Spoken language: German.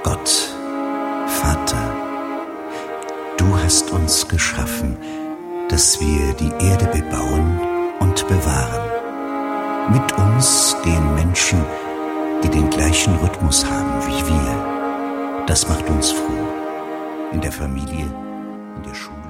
Gott, Vater, du hast uns geschaffen, dass wir die Erde bebauen und bewahren. Mit uns gehen Menschen, die den gleichen Rhythmus haben wie wir. Das macht uns froh. In der Familie, in der Schule.